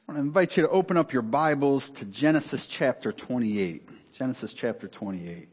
I want to invite you to open up your Bibles to Genesis chapter 28. Genesis chapter 28.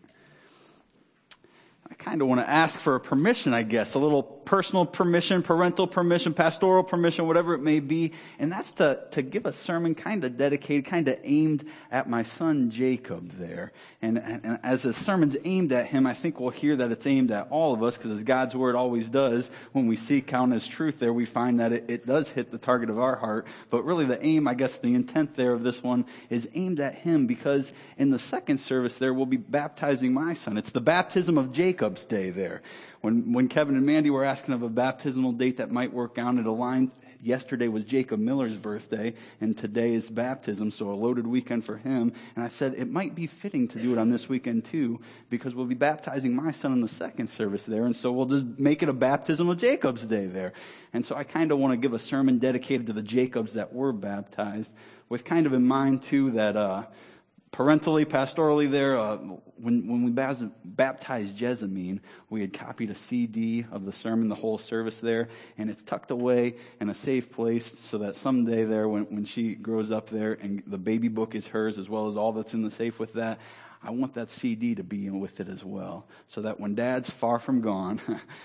I kind of want to ask for a permission, I guess, a little personal permission, parental permission, pastoral permission, whatever it may be. And that's to give a sermon kind of dedicated, kind of aimed at my son Jacob there. And as the sermon's aimed at him, I think we'll hear that it's aimed at all of us, because as God's word always does, when we seek out his truth there, we find that it does hit the target of our heart. But really the aim, I guess the intent there of this one is aimed at him, because in the second service there we'll be baptizing my son. It's the baptism of Jacob's day there. When Kevin and Mandy were asking of a baptismal date that might work out, it aligned. Yesterday was Jacob Miller's birthday, and today is baptism, so a loaded weekend for him. And I said it might be fitting to do it on this weekend too, because we'll be baptizing my son in the second service there, and so we'll just make it a baptism of Jacob's day there. And so I kind of want to give a sermon dedicated to the Jacobs that were baptized, with kind of in mind too that parentally, pastorally there, when we baptized Jessamine, we had copied a CD of the sermon, the whole service there, and it's tucked away in a safe place so that someday there, when she grows up there and the baby book is hers as well as all that's in the safe with that, I want that CD to be in with it as well, so that when Dad's far from gone,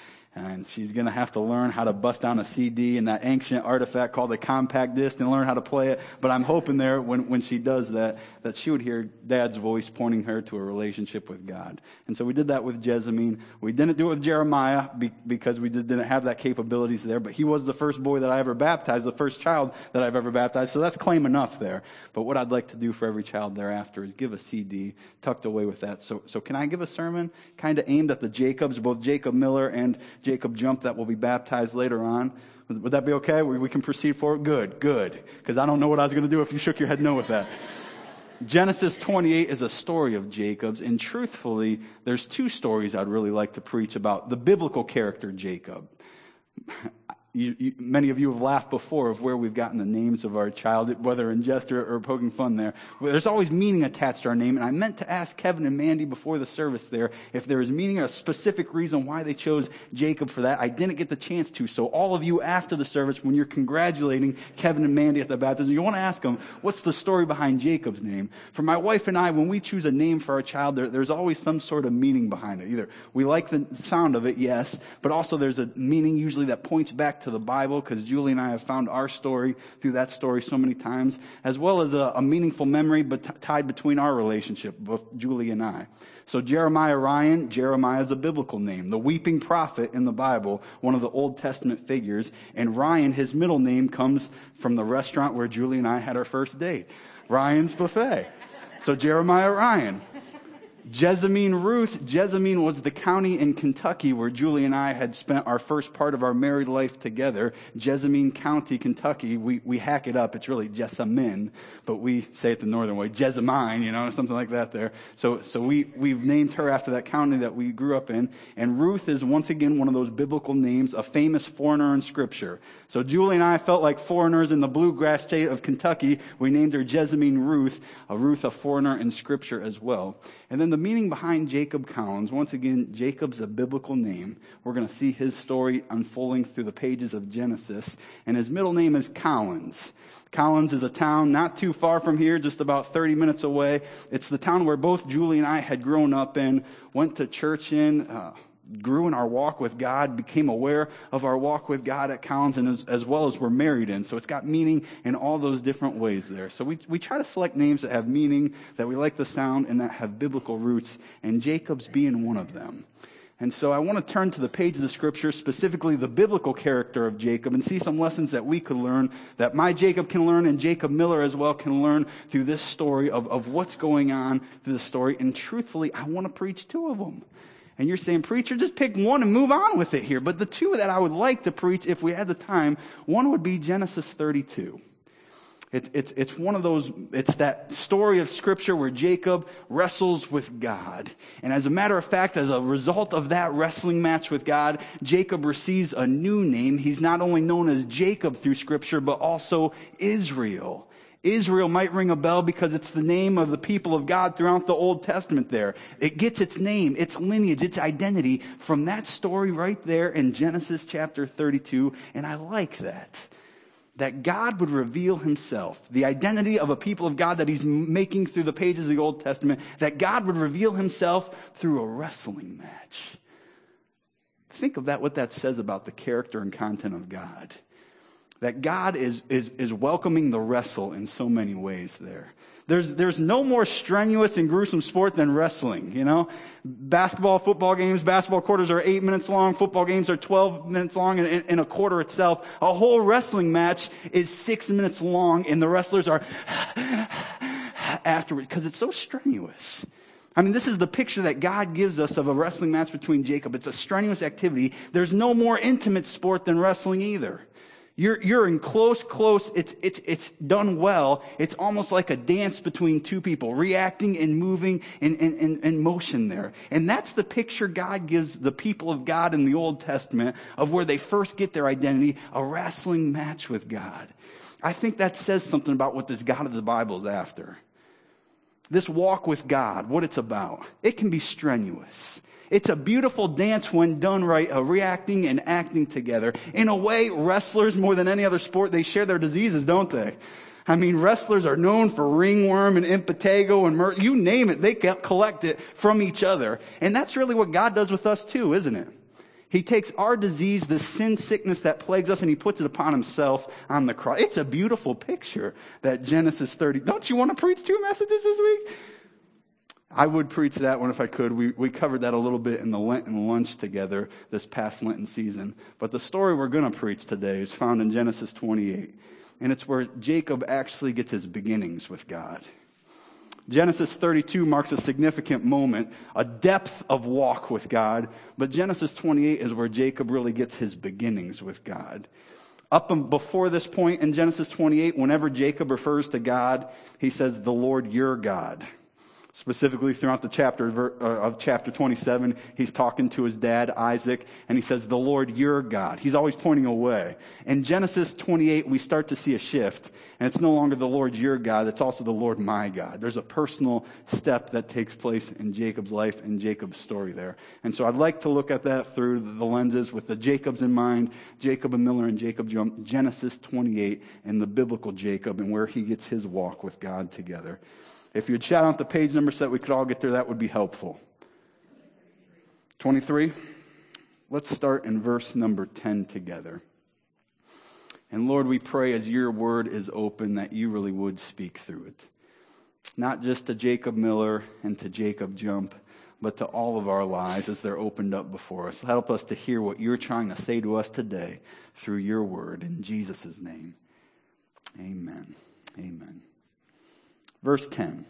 and she's going to have to learn how to bust down a CD and that ancient artifact called a compact disc and learn how to play it. But I'm hoping there when she does that she would hear Dad's voice pointing her to a relationship with God. And so we did that with Jessamine. We didn't do it with Jeremiah because we just didn't have that capabilities there. But he was the first boy that I ever baptized, the first child that I've ever baptized. So that's claim enough there. But what I'd like to do for every child thereafter is give a CD tucked away with that. So can I give a sermon kind of aimed at the Jacobs, both Jacob Miller and Jacob Jump, that will be baptized later on? Would that be okay? We can proceed forward? Good. Because I don't know what I was going to do if you shook your head no with that. Genesis 28 is a story of Jacob's, and truthfully, there's two stories I'd really like to preach about the biblical character Jacob. Many of you have laughed before of where we've gotten the names of our child, whether in jest or poking fun there. There's always meaning attached to our name, and I meant to ask Kevin and Mandy before the service there if there was meaning or a specific reason why they chose Jacob for that. I didn't get the chance to, so all of you after the service, when you're congratulating Kevin and Mandy at the baptism, you want to ask them, what's the story behind Jacob's name? For my wife and I, when we choose a name for our child, there's always some sort of meaning behind it. Either we like the sound of it, yes, but also there's a meaning usually that points back to the Bible, because Julie and I have found our story through that story so many times, as well as a meaningful memory tied between our relationship, both Julie and I. So Jeremiah is a biblical name, the weeping prophet in the Bible, one of the Old Testament figures. And Ryan, his middle name, comes from the restaurant where Julie and I had our first date, Ryan's Buffet. So Jeremiah Ryan. Jessamine was the county in Kentucky where Julie and I had spent our first part of our married life together. Jessamine County, Kentucky. We hack it up. It's really Jessamine, but we say it the northern way, Jessamine, something like that there. So we've named her after that county that we grew up in. And Ruth is once again one of those biblical names, a famous foreigner in Scripture. So Julie and I felt like foreigners in the bluegrass state of Kentucky. We named her Jessamine Ruth, a foreigner in Scripture as well. And then the meaning behind Jacob Collins, once again, Jacob's a biblical name. We're going to see his story unfolding through the pages of Genesis. And his middle name is Collins. Collins is a town not too far from here, just about 30 minutes away. It's the town where both Julie and I had grown up in, went to church in, grew in our walk with God, became aware of our walk with God at Collins, and as well as we're married in. So it's got meaning in all those different ways there. So we try to select names that have meaning, that we like the sound, and that have biblical roots, and Jacob's being one of them. And so I want to turn to the pages of Scripture, specifically the biblical character of Jacob, and see some lessons that we could learn, that my Jacob can learn, and Jacob Miller as well can learn through this story of what's going on through the story. And truthfully, I want to preach two of them. And you're saying, preacher, just pick one and move on with it here. But the two that I would like to preach, if we had the time, one would be Genesis 32. It's one of those, it's that story of Scripture where Jacob wrestles with God. And as a matter of fact, as a result of that wrestling match with God, Jacob receives a new name. He's not only known as Jacob through Scripture, but also Israel. Israel might ring a bell because it's the name of the people of God throughout the Old Testament there. It gets its name, its lineage, its identity from that story right there in Genesis chapter 32, and I like that. that God would reveal himself, the identity of a people of God that he's making through the pages of the Old Testament, that God would reveal himself through a wrestling match. Think of that, what that says about the character and content of God. That God is welcoming the wrestle in so many ways there. There's no more strenuous and gruesome sport than wrestling, you know. Basketball quarters are 8 minutes long. Football games are 12 minutes long in a quarter itself. A whole wrestling match is 6 minutes long, and the wrestlers are afterwards because it's so strenuous. I mean, this is the picture that God gives us of a wrestling match between Jacob. It's a strenuous activity. There's no more intimate sport than wrestling either. You're in close, it's done well. It's almost like a dance between two people, reacting and moving in motion there. And that's the picture God gives the people of God in the Old Testament of where they first get their identity, a wrestling match with God. I think that says something about what this God of the Bible is after. This walk with God, what it's about. It can be strenuous. It's a beautiful dance when done right, reacting and acting together. In a way, wrestlers, more than any other sport, they share their diseases, don't they? I mean, wrestlers are known for ringworm and impetigo and you name it, they collect it from each other. And that's really what God does with us too, isn't it? He takes our disease, the sin sickness that plagues us, and he puts it upon himself on the cross. It's a beautiful picture, that Genesis 30. Don't you want to preach 2 messages this week? I would preach that one if I could. We covered that a little bit in the Lenten lunch together this past Lenten season. But the story we're going to preach today is found in Genesis 28. And it's where Jacob actually gets his beginnings with God. Genesis 32 marks a significant moment, a depth of walk with God. But Genesis 28 is where Jacob really gets his beginnings with God. Up before this point in Genesis 28, whenever Jacob refers to God, he says, "The Lord your God." Specifically throughout the chapter of chapter 27, he's talking to his dad, Isaac, and he says, "The Lord your God." He's always pointing away. In Genesis 28, we start to see a shift, and it's no longer the Lord your God, it's also the Lord my God. There's a personal step that takes place in Jacob's life and Jacob's story there. And so I'd like to look at that through the lenses with the Jacobs in mind, Jacob and Miller and Jacob Jump, Genesis 28, and the biblical Jacob and where he gets his walk with God together. If you'd shout out the page number so that we could all get there, that would be helpful. 23. Let's start in verse number 10 together. And Lord, we pray as your word is open that you really would speak through it. Not just to Jacob Miller and to Jacob Jump, but to all of our lives as they're opened up before us. Help us to hear what you're trying to say to us today through your word. In Jesus' name, amen. Amen. Verse 10,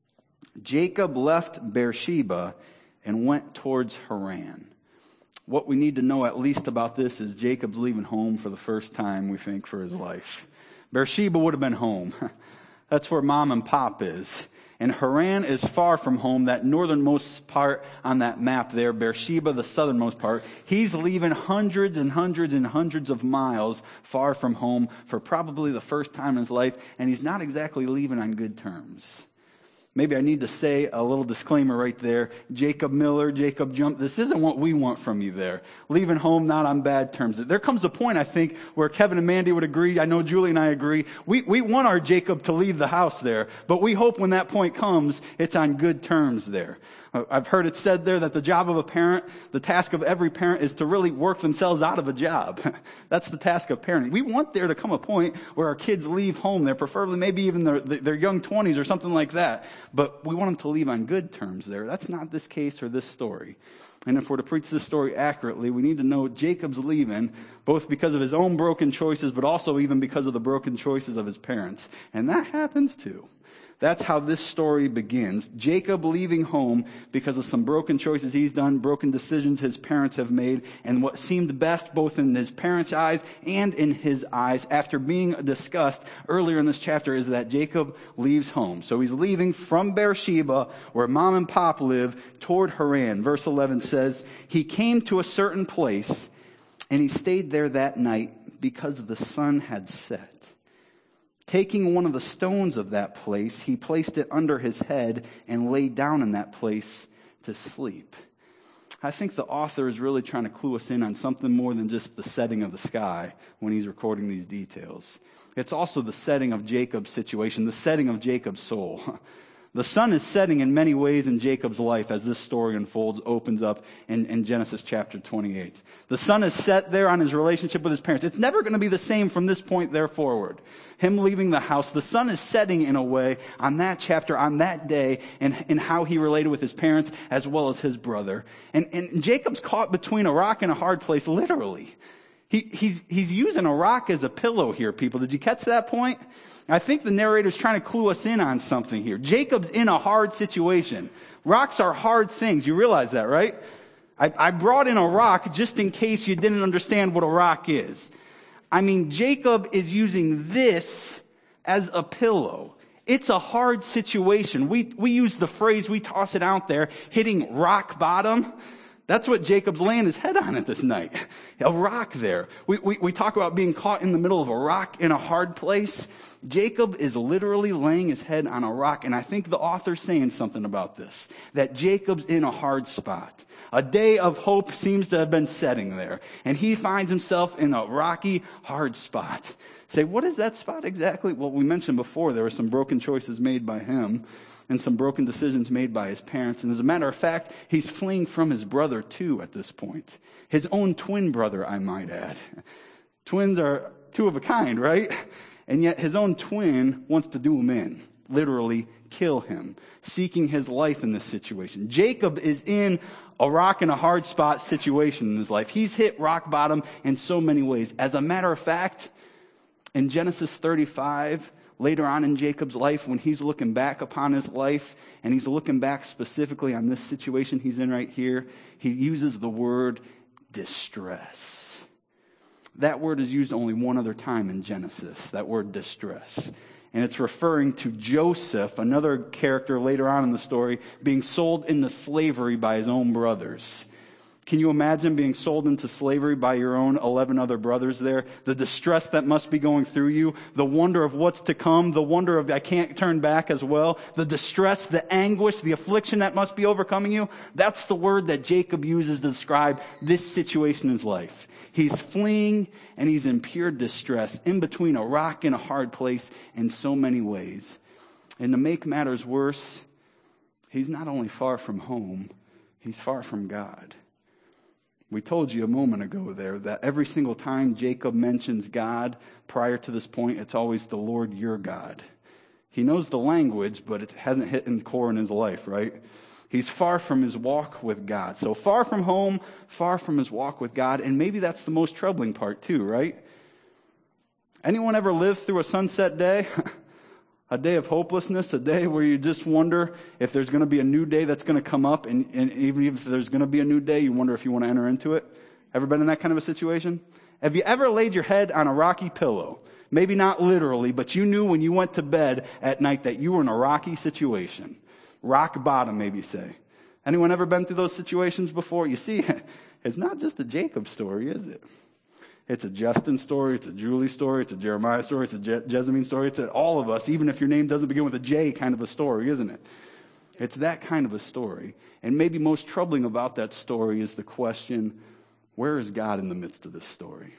Jacob left Beersheba and went towards Haran. What we need to know at least about this is Jacob's leaving home for the first time, we think, for his life. Beersheba would have been home. That's where mom and pop is. And Haran is far from home, that northernmost part on that map there, Beersheba, the southernmost part. He's leaving hundreds and hundreds and hundreds of miles far from home for probably the first time in his life, and he's not exactly leaving on good terms. Maybe I need to say a little disclaimer right there. Jacob Miller, Jacob Jump, this isn't what we want from you there. Leaving home not on bad terms. There comes a point, I think, where Kevin and Mandy would agree. I know Julie and I agree. We want our Jacob to leave the house there. But we hope when that point comes, it's on good terms there. I've heard it said there that the job of a parent, the task of every parent is to really work themselves out of a job. That's the task of parenting. We want there to come a point where our kids leave home there, preferably maybe even their young 20s or something like that. But we want them to leave on good terms there. That's not this case or this story. And if we're to preach this story accurately, we need to know Jacob's leaving, both because of his own broken choices, but also even because of the broken choices of his parents. And that happens too. That's how this story begins. Jacob leaving home because of some broken choices he's done, broken decisions his parents have made, and what seemed best both in his parents' eyes and in his eyes after being discussed earlier in this chapter is that Jacob leaves home. So he's leaving from Beersheba, where mom and pop live, toward Haran. Verse 11 says, he came to a certain place and he stayed there that night because the sun had set. Taking one of the stones of that place, he placed it under his head and lay down in that place to sleep. I think the author is really trying to clue us in on something more than just the setting of the sky when he's recording these details. It's also the setting of Jacob's situation, the setting of Jacob's soul. The sun is setting in many ways in Jacob's life as this story unfolds, opens up in Genesis chapter 28. The sun is set there on his relationship with his parents. It's never going to be the same from this point there forward. Him leaving the house, the sun is setting in a way on that chapter, on that day, in how he related with his parents as well as his brother. And Jacob's caught between a rock and a hard place, literally. He's using a rock as a pillow here, people. Did you catch that point? I think the narrator's trying to clue us in on something here. Jacob's in a hard situation. Rocks are hard things. You realize that, right? I brought in a rock just in case you didn't understand what a rock is. I mean, Jacob is using this as a pillow. It's a hard situation. We use the phrase, we toss it out there, hitting rock bottom. That's what Jacob's laying his head on at this night. A rock there. We talk about being caught in the middle of a rock in a hard place. Jacob is literally laying his head on a rock, and I think the author's saying something about this, that Jacob's in a hard spot. A day of hope seems to have been setting there, and he finds himself in a rocky, hard spot. Say, what is that spot exactly? Well, we mentioned before there were some broken choices made by him and some broken decisions made by his parents. And as a matter of fact, he's fleeing from his brother too at this point. His own twin brother, I might add. Twins are two of a kind, right? And yet his own twin wants to do him in, literally kill him, seeking his life in this situation. Jacob is in a rock and a hard spot situation in his life. He's hit rock bottom in so many ways. As a matter of fact, in Genesis 35, later on in Jacob's life, when he's looking back upon his life, and he's looking back specifically on this situation he's in right here, he uses the word distress. That word is used only one other time in Genesis, that word distress. And it's referring to Joseph, another character later on in the story, being sold into slavery by his own brothers. Can you imagine being sold into slavery by your own 11 other brothers there? The distress that must be going through you, the wonder of what's to come, the wonder of I can't turn back as well, the distress, the anguish, the affliction that must be overcoming you. That's the word that Jacob uses to describe this situation in his life. He's fleeing and he's in pure distress, in between a rock and a hard place in so many ways. And to make matters worse, he's not only far from home, he's far from God. We told you a moment ago there that every single time Jacob mentions God prior to this point, it's always the Lord your God. He knows the language, but it hasn't hit in the core in his life, right? He's far from his walk with God. So far from home, far from his walk with God, and maybe that's the most troubling part too, right? Anyone ever lived through a sunset day? A day of hopelessness, a day where you just wonder if there's going to be a new day that's going to come up, and even if there's going to be a new day, you wonder if you want to enter into it. Ever been in that kind of a situation? Have you ever laid your head on a rocky pillow? Maybe not literally, but you knew when you went to bed at night that you were in a rocky situation. Rock bottom, maybe say. Anyone ever been through those situations before? You see, it's not just a Jacob story, is it? It's a Justin story, it's a Julie story, it's a Jeremiah story, it's a Jessamine story, it's all of us, even if your name doesn't begin with a J kind of a story, isn't it? It's that kind of a story. And maybe most troubling about that story is the question, where is God in the midst of this story?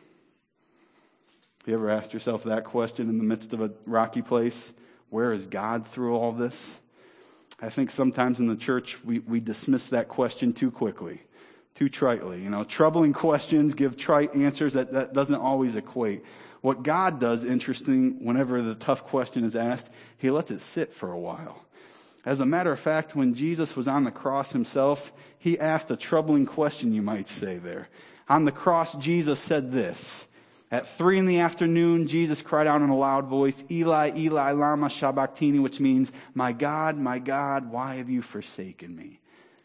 You ever asked yourself that question in the midst of a rocky place? Where is God through all this? I think sometimes in the church we dismiss that question too quickly. Too tritely. Troubling questions give trite answers. That doesn't always equate. What God does, interesting, whenever the tough question is asked, he lets it sit for a while. As a matter of fact, when Jesus was on the cross himself, he asked a troubling question, you might say there. On the cross, Jesus said this. At 3 p.m, Jesus cried out in a loud voice, Eli, Eli, lama sabachthani, which means, my God, why have you forsaken me?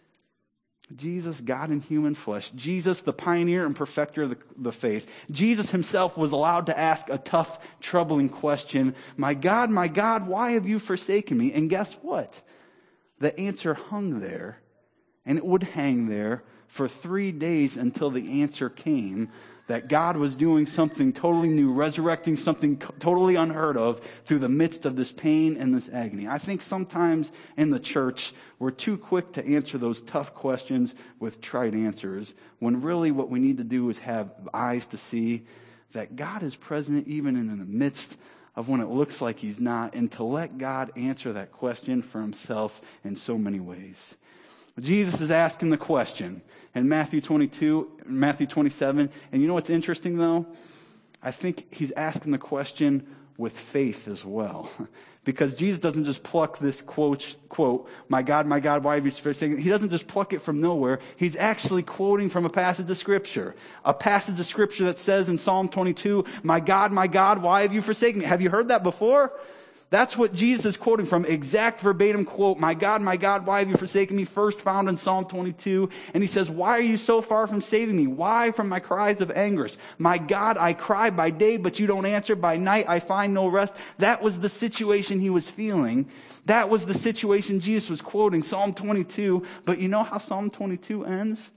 Jesus, God in human flesh. Jesus, the pioneer and perfecter of the faith. Jesus himself was allowed to ask a tough, troubling question. My God, why have you forsaken me? And guess what? The answer hung there, and it would hang there for 3 days until the answer came that God was doing something totally new, resurrecting something totally unheard of through the midst of this pain and this agony. I think sometimes in the church, we're too quick to answer those tough questions with trite answers, when really what we need to do is have eyes to see that God is present even in the midst of when it looks like he's not, and to let God answer that question for himself in so many ways. Jesus is asking the question in Matthew 22, Matthew 27. And you know what's interesting though? I think he's asking the question with faith as well. Because Jesus doesn't just pluck this quote, my God, why have you forsaken me? He doesn't just pluck it from nowhere. He's actually quoting from a passage of Scripture. A passage of Scripture that says in Psalm 22, my God, why have you forsaken me? Have you heard that before? That's what Jesus is quoting from, exact verbatim quote, my God, why have you forsaken me? First found in Psalm 22. And he says, why are you so far from saving me? Why from my cries of anguish? My God, I cry by day, but you don't answer. By night, I find no rest. That was the situation he was feeling. That was the situation Jesus was quoting, Psalm 22. But you know how Psalm 22 ends?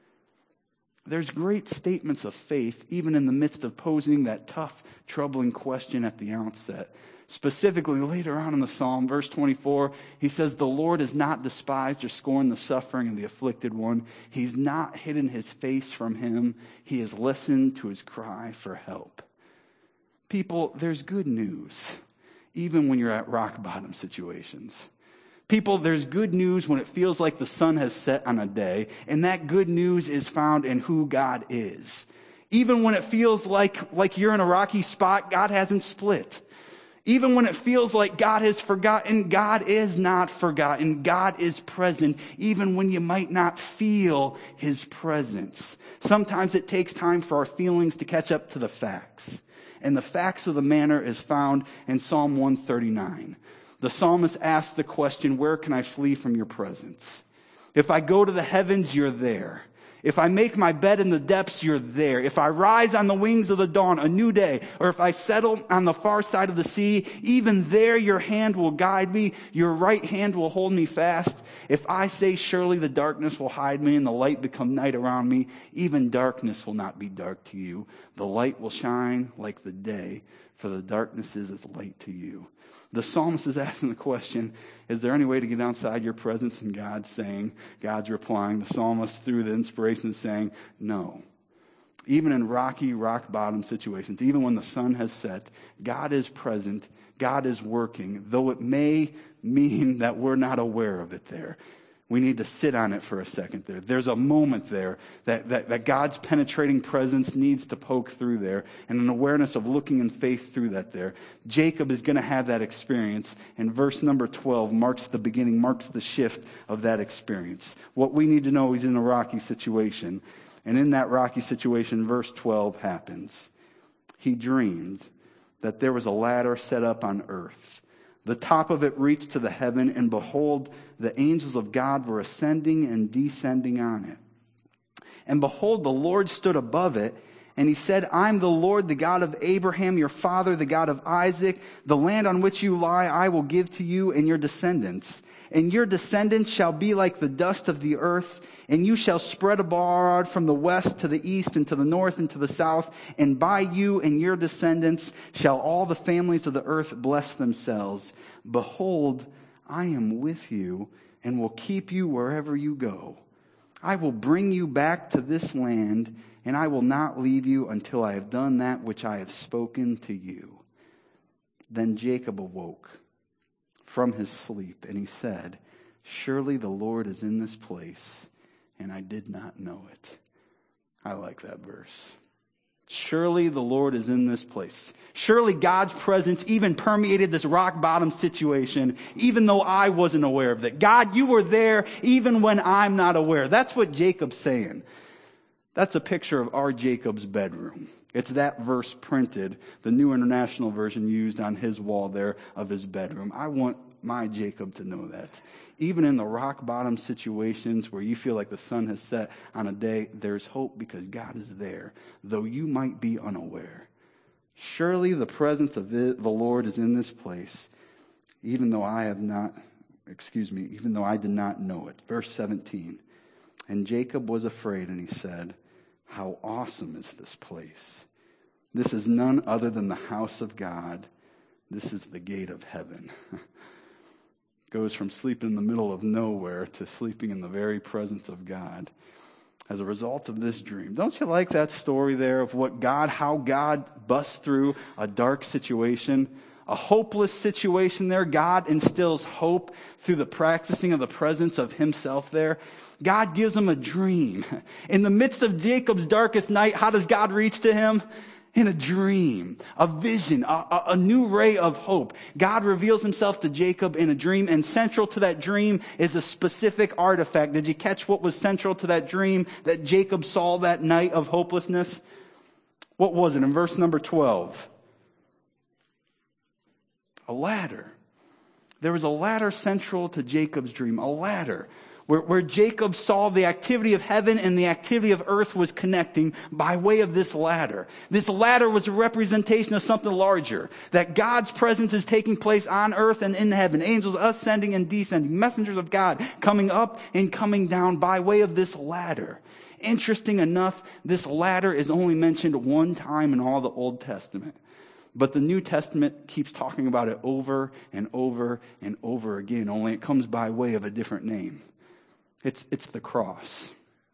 There's great statements of faith, even in the midst of posing that tough, troubling question at the outset. Specifically, later on in the Psalm, verse 24, he says, the Lord has not despised or scorned the suffering of the afflicted one. He's not hidden his face from him. He has listened to his cry for help. People, there's good news, even when you're at rock bottom situations. People, there's good news when it feels like the sun has set on a day, and that good news is found in who God is. Even when it feels like you're in a rocky spot, God hasn't split. Even when it feels like God has forgotten, God is not forgotten. God is present, even when you might not feel his presence. Sometimes it takes time for our feelings to catch up to the facts. And the facts of the matter is found in Psalm 139. The psalmist asks the question, where can I flee from your presence? If I go to the heavens, you're there. If I make my bed in the depths, you're there. If I rise on the wings of the dawn, a new day, or if I settle on the far side of the sea, even there your hand will guide me. Your right hand will hold me fast. If I say surely the darkness will hide me and the light become night around me, even darkness will not be dark to you. The light will shine like the day, for the darkness is as light to you. The psalmist is asking the question, is there any way to get outside your presence? And God's replying, the psalmist through the inspiration is saying, no. Even in rock bottom situations, even when the sun has set, God is present, God is working, though it may mean that we're not aware of it there. We need to sit on it for a second there. There's a moment there that God's penetrating presence needs to poke through there, and an awareness of looking in faith through that there. Jacob is going to have that experience, and verse number 12 marks the beginning, marks the shift of that experience. What we need to know is in a rocky situation, and in that rocky situation, verse 12 happens. He dreamed that there was a ladder set up on earth. The top of it reached to the heaven, and behold, the angels of God were ascending and descending on it. And behold, the Lord stood above it, and he said, I'm the Lord, the God of Abraham, your father, the God of Isaac. The land on which you lie, I will give to you and your descendants. And your descendants shall be like the dust of the earth, and you shall spread abroad from the west to the east and to the north and to the south. And by you and your descendants shall all the families of the earth bless themselves. Behold, I am with you and will keep you wherever you go. I will bring you back to this land, and I will not leave you until I have done that which I have spoken to you. Then Jacob awoke from his sleep, and he said, surely the Lord is in this place, and I did not know it. I like that verse. Surely the Lord is in this place. Surely God's presence even permeated this rock bottom situation, even though I wasn't aware of it. God, you were there even when I'm not aware. That's what Jacob's saying. That's a picture of our Jacob's bedroom. It's that verse printed, the New International Version used on his wall there of his bedroom. I want my Jacob to know that. Even in the rock bottom situations where you feel like the sun has set on a day, there's hope because God is there, though you might be unaware. Surely the presence of the Lord is in this place, even though I did not know it. Verse 17. And Jacob was afraid, and he said, how awesome is this place! This is none other than the house of God. This is the gate of heaven. Goes from sleeping in the middle of nowhere to sleeping in the very presence of God as a result of this dream. Don't you like that story there of how God busts through a dark situation? A hopeless situation there. God instills hope through the practicing of the presence of himself there. God gives him a dream. In the midst of Jacob's darkest night, how does God reach to him? In a dream, a vision, a new ray of hope. God reveals himself to Jacob in a dream, and central to that dream is a specific artifact. Did you catch what was central to that dream that Jacob saw that night of hopelessness? What was it in verse number 12? A ladder. There was a ladder central to Jacob's dream, a ladder where Jacob saw the activity of heaven and the activity of earth was connecting by way of this ladder. This ladder was a representation of something larger, that God's presence is taking place on earth and in heaven. Angels ascending and descending, messengers of God coming up and coming down by way of this ladder. Interesting enough, this ladder is only mentioned one time in all the Old Testament. But the New Testament keeps talking about it over and over and over again, only it comes by way of a different name. It's the cross.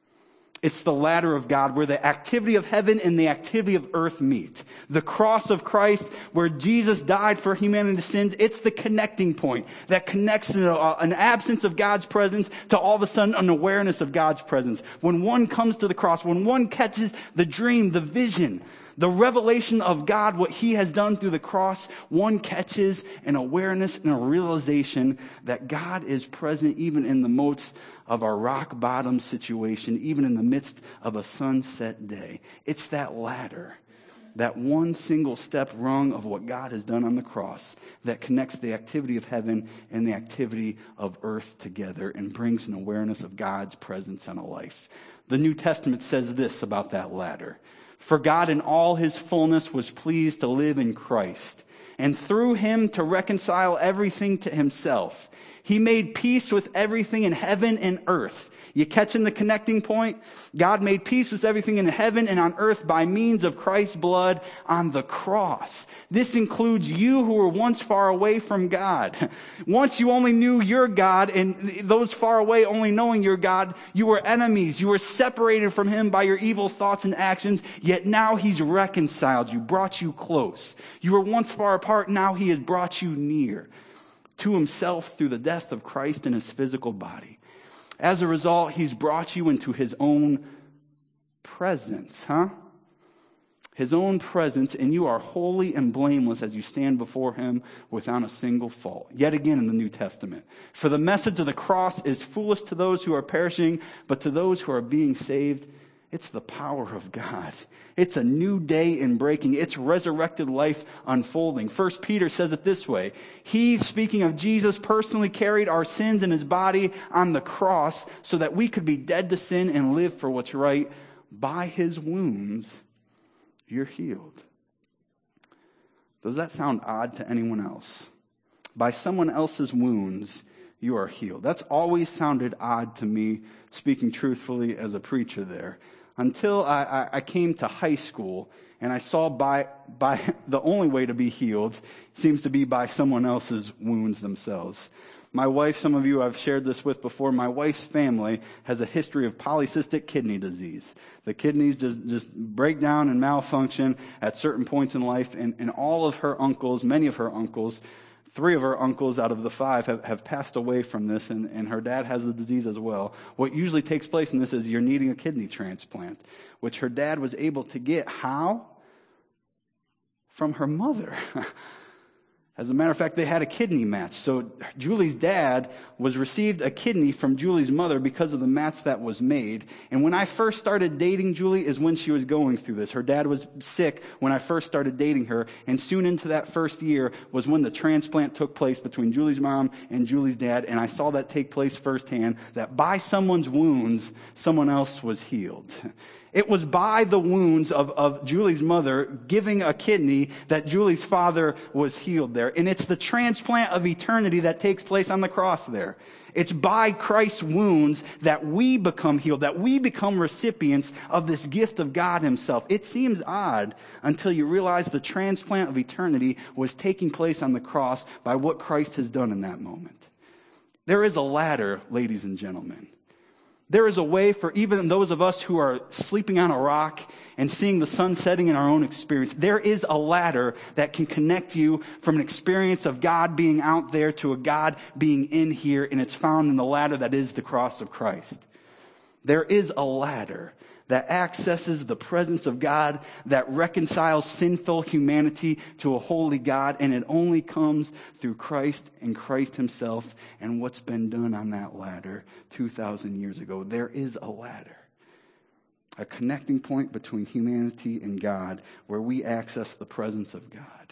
It's the ladder of God where the activity of heaven and the activity of earth meet. The cross of Christ where Jesus died for humanity's sins, it's the connecting point that connects an absence of God's presence to all of a sudden an awareness of God's presence. When one comes to the cross, when one catches the dream, the vision, the revelation of God, what he has done through the cross, one catches an awareness and a realization that God is present even in the most of our rock bottom situation, even in the midst of a sunset day. It's that ladder, that one single step rung of what God has done on the cross that connects the activity of heaven and the activity of earth together and brings an awareness of God's presence in a life. The New Testament says this about that ladder. For God in all his fullness was pleased to live in Christ, and through him to reconcile everything to himself. He made peace with everything in heaven and earth. You catching the connecting point? God made peace with everything in heaven and on earth by means of Christ's blood on the cross. This includes you who were once far away from God. Once you only knew your God, and those far away only knowing your God, you were enemies. You were separated from him by your evil thoughts and actions, yet now he's reconciled you, brought you close. You were once far apart, now he has brought you near to himself through the death of Christ in his physical body. As a result, he's brought you into his own presence, His own presence, and you are holy and blameless as you stand before him without a single fault. Yet again in the New Testament. For the message of the cross is foolish to those who are perishing, but to those who are being saved, it's the power of God. It's a new day in breaking. It's resurrected life unfolding. 1 Peter says it this way. He, speaking of Jesus, personally carried our sins in his body on the cross so that we could be dead to sin and live for what's right. By his wounds, you're healed. Does that sound odd to anyone else? By someone else's wounds, you are healed. That's always sounded odd to me, speaking truthfully as a preacher there. Until I came to high school and I saw by the only way to be healed seems to be by someone else's wounds themselves. My wife, some of you I've shared this with before, my wife's family has a history of polycystic kidney disease. The kidneys just break down and malfunction at certain points in life, and all of her uncles, many of her uncles, 3 of her uncles out of the 5 have passed away from this, and her dad has the disease as well. What usually takes place in this is you're needing a kidney transplant, which her dad was able to get. How? From her mother. As a matter of fact, they had a kidney match. So Julie's dad received a kidney from Julie's mother because of the match that was made. And when I first started dating Julie is when she was going through this. Her dad was sick when I first started dating her. And soon into that first year was when the transplant took place between Julie's mom and Julie's dad. And I saw that take place firsthand, that by someone's wounds, someone else was healed. It was by the wounds of Julie's mother giving a kidney that Julie's father was healed there. And it's the transplant of eternity that takes place on the cross there. It's by Christ's wounds that we become healed, that we become recipients of this gift of God himself. It seems odd until you realize the transplant of eternity was taking place on the cross by what Christ has done in that moment. There is a ladder, ladies and gentlemen. There is a way for even those of us who are sleeping on a rock and seeing the sun setting in our own experience. There is a ladder that can connect you from an experience of God being out there to a God being in here, and it's found in the ladder that is the cross of Christ. There is a ladder that accesses the presence of God, that reconciles sinful humanity to a holy God, and it only comes through Christ and Christ himself and what's been done on that ladder 2,000 years ago. There is a ladder, a connecting point between humanity and God where we access the presence of God.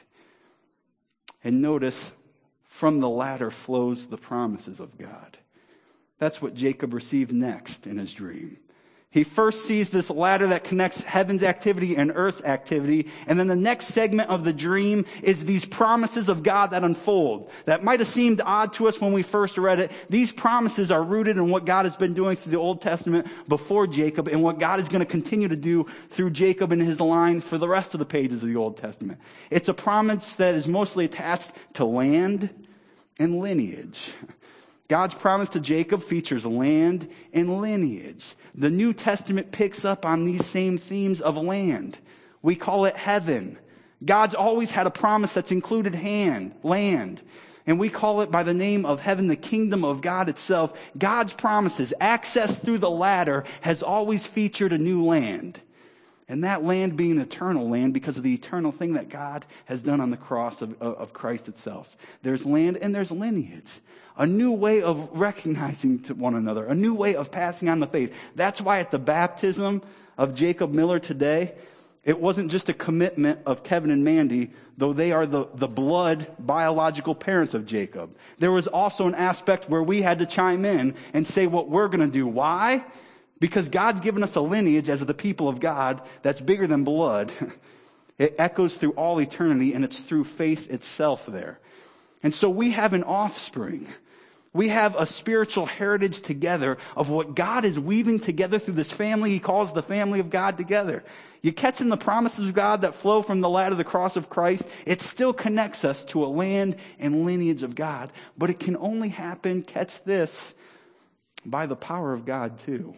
And notice, from the ladder flows the promises of God. That's what Jacob received next in his dream. He first sees this ladder that connects heaven's activity and earth's activity. And then the next segment of the dream is these promises of God that unfold. That might have seemed odd to us when we first read it. These promises are rooted in what God has been doing through the Old Testament before Jacob and what God is going to continue to do through Jacob and his line for the rest of the pages of the Old Testament. It's a promise that is mostly attached to land and lineage. God's promise to Jacob features land and lineage. The New Testament picks up on these same themes of land. We call it heaven. God's always had a promise that's included land. And we call it by the name of heaven, the kingdom of God itself. God's promises, access through the ladder, has always featured a new land. And that land being eternal land because of the eternal thing that God has done on the cross of Christ itself. There's land and there's lineage. A new way of recognizing to one another. A new way of passing on the faith. That's why at the baptism of Jacob Miller today, it wasn't just a commitment of Kevin and Mandy, though they are the blood biological parents of Jacob. There was also an aspect where we had to chime in and say what we're going to do. Why? Because God's given us a lineage as the people of God that's bigger than blood. It echoes through all eternity, and it's through faith itself there. And so we have an offspring. We have a spiritual heritage together of what God is weaving together through this family he calls the family of God together. You catching the promises of God that flow from the ladder of the cross of Christ? It still connects us to a land and lineage of God. But it can only happen, catch this, by the power of God too.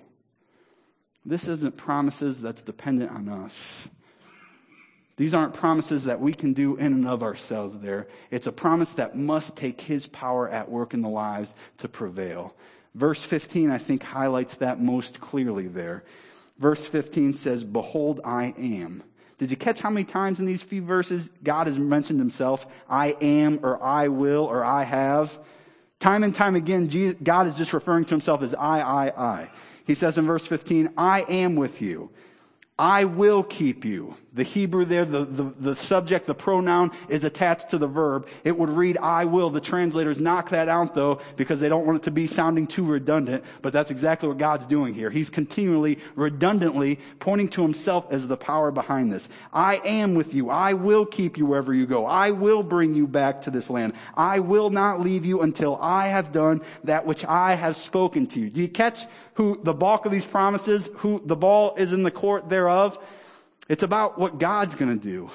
This isn't promises that's dependent on us. These aren't promises that we can do in and of ourselves there. It's a promise that must take his power at work in the lives to prevail. Verse 15, I think, highlights that most clearly there. Verse 15 says, "Behold, I am." Did you catch how many times in these few verses God has mentioned himself? I am, or I will, or I have. Time and time again, God is just referring to himself as I. He says in verse 15, I am with you. I will keep you. The Hebrew there, the subject, the pronoun is attached to the verb. It would read, I will. The translators knock that out though, because they don't want it to be sounding too redundant, but that's exactly what God's doing here. He's continually, redundantly pointing to himself as the power behind this. I am with you. I will keep you wherever you go. I will bring you back to this land. I will not leave you until I have done that which I have spoken to you. Do you catch who the bulk of these promises, who the ball is in the court thereof? It's about what God's going to do.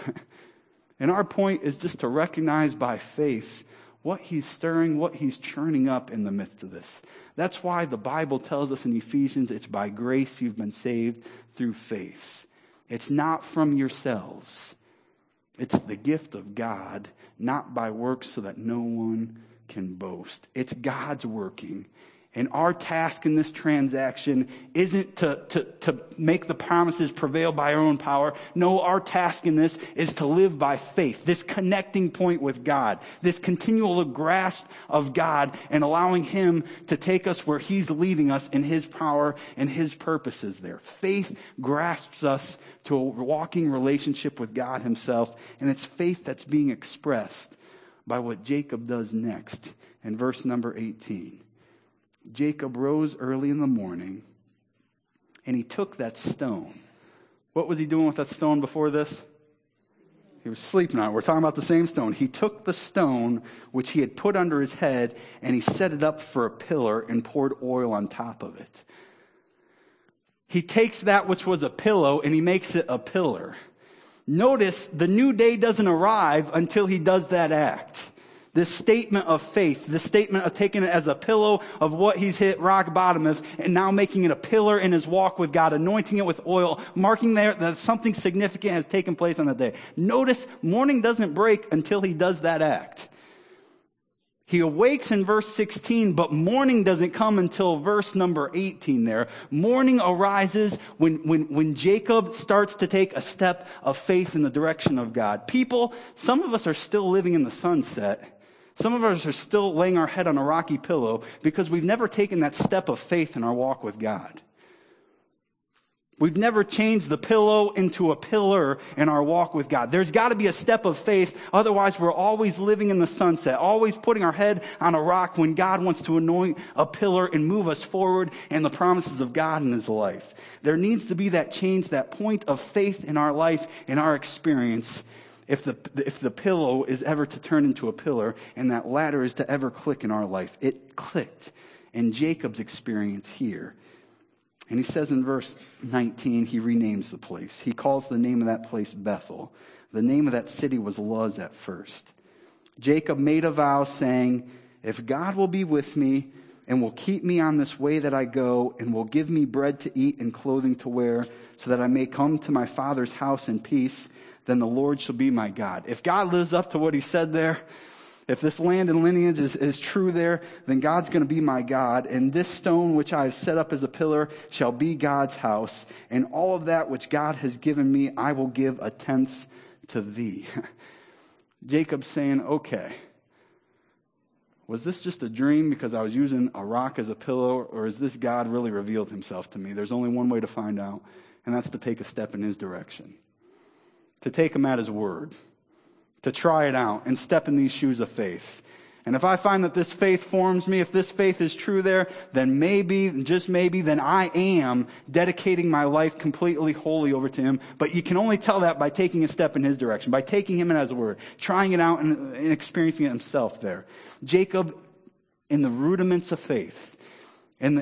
And our point is just to recognize by faith what he's stirring, what he's churning up in the midst of this. That's why the Bible tells us in Ephesians, it's by grace you've been saved through faith. It's not from yourselves. It's the gift of God, not by works so that no one can boast. It's God's working. And our task in this transaction isn't to make the promises prevail by our own power. No, our task in this is to live by faith. This connecting point with God. This continual grasp of God and allowing him to take us where he's leading us in his power and his purposes there. Faith grasps us to a walking relationship with God himself. And it's faith that's being expressed by what Jacob does next in verse number 18. Jacob rose early in the morning, and he took that stone. What was he doing with that stone before this? He was sleeping on it. We're talking about the same stone. He took the stone which he had put under his head and he set it up for a pillar and poured oil on top of it. He takes that which was a pillow and he makes it a pillar. Notice the new day doesn't arrive until he does that act. This statement of faith, this statement of taking it as a pillow of what he's hit rock bottom with, and now making it a pillar in his walk with God, anointing it with oil, marking there that something significant has taken place on that day. Notice morning doesn't break until he does that act. He awakes in verse 16, but morning doesn't come until verse number 18 there. Morning arises when Jacob starts to take a step of faith in the direction of God. People, some of us are still living in the sunset. Some of us are still laying our head on a rocky pillow because we've never taken that step of faith in our walk with God. We've never changed the pillow into a pillar in our walk with God. There's got to be a step of faith. Otherwise, we're always living in the sunset, always putting our head on a rock when God wants to anoint a pillar and move us forward in the promises of God in his life. There needs to be that change, that point of faith in our life, in our experience, if the pillow is ever to turn into a pillar and that ladder is to ever click in our life. It clicked in Jacob's experience here. And he says in verse 19, he renames the place. He calls the name of that place Bethel. The name of that city was Luz at first. Jacob made a vow saying, if God will be with me and will keep me on this way that I go and will give me bread to eat and clothing to wear so that I may come to my father's house in peace, then the Lord shall be my God. If God lives up to what he said there, if this land and lineage is true there, then God's going to be my God. And this stone which I have set up as a pillar shall be God's house. And all of that which God has given me, I will give a tenth to thee. Jacob's saying, okay, was this just a dream because I was using a rock as a pillow, or is this God really revealed himself to me? There's only one way to find out, and that's to take a step in his direction. To take him at his word, to try it out and step in these shoes of faith. And if I find that this faith forms me, if this faith is true there, then maybe, just maybe, then I am dedicating my life completely, wholly over to him. But you can only tell that by taking a step in his direction, by taking him at his word, trying it out and experiencing it himself there. Jacob, in the rudiments of faith, in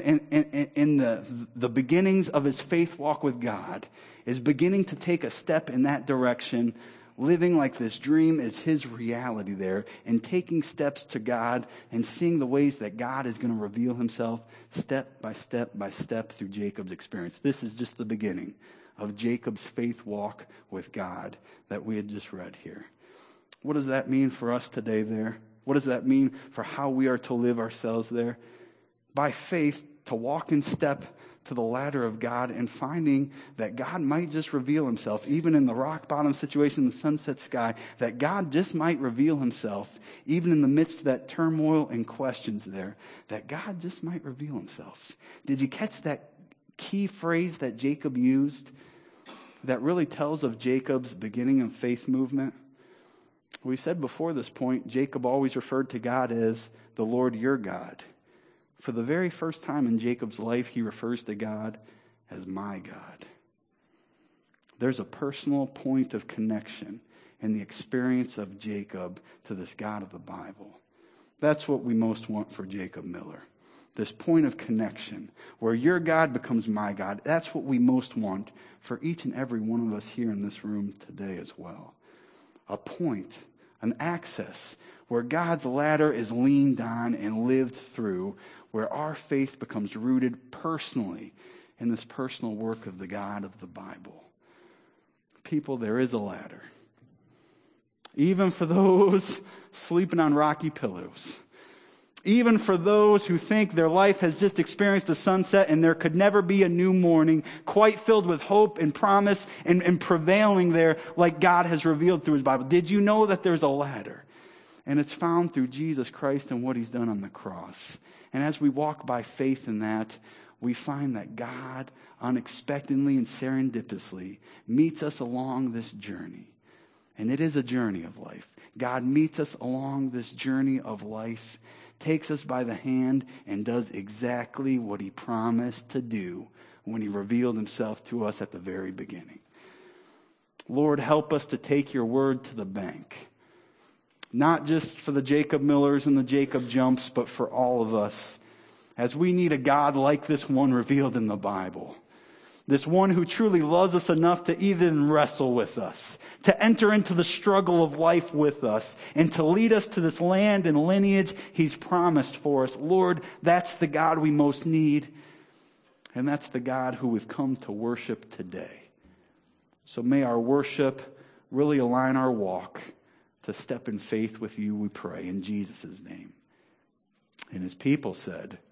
the beginnings of his faith walk with God, is beginning to take a step in that direction, living like this dream is his reality there, and taking steps to God and seeing the ways that God is going to reveal himself step by step by step through Jacob's experience. This is just the beginning of Jacob's faith walk with God that we had just read here. What does that mean for us today there? What does that mean for how we are to live ourselves there? By faith, to walk in step to the ladder of God and finding that God might just reveal himself, even in the rock bottom situation, the sunset sky, that God just might reveal himself, even in the midst of that turmoil and questions there, that God just might reveal himself. Did you catch that key phrase that Jacob used that really tells of Jacob's beginning of faith movement? We said before this point, Jacob always referred to God as the Lord your God. For the very first time in Jacob's life, he refers to God as my God. There's a personal point of connection in the experience of Jacob to this God of the Bible. That's what we most want for Jacob Miller. This point of connection where your God becomes my God. That's what we most want for each and every one of us here in this room today as well. A point, an access where God's ladder is leaned on and lived through, where our faith becomes rooted personally in this personal work of the God of the Bible. People, there is a ladder. Even for those sleeping on rocky pillows. Even for those who think their life has just experienced a sunset and there could never be a new morning, quite filled with hope and promise and prevailing there like God has revealed through his Bible. Did you know that there's a ladder? And it's found through Jesus Christ and what he's done on the cross. And as we walk by faith in that, we find that God unexpectedly and serendipitously meets us along this journey. And it is a journey of life. God meets us along this journey of life, takes us by the hand, and does exactly what he promised to do when he revealed himself to us at the very beginning. Lord, help us to take your word to the bank. Not just for the Jacob Millers and the Jacob Jumps, but for all of us, as we need a God like this one revealed in the Bible. This one who truly loves us enough to even wrestle with us, to enter into the struggle of life with us, and to lead us to this land and lineage he's promised for us. Lord, that's the God we most need, and that's the God who we've come to worship today. So may our worship really align our walk to step in faith with you, we pray, in Jesus' name. And his people said,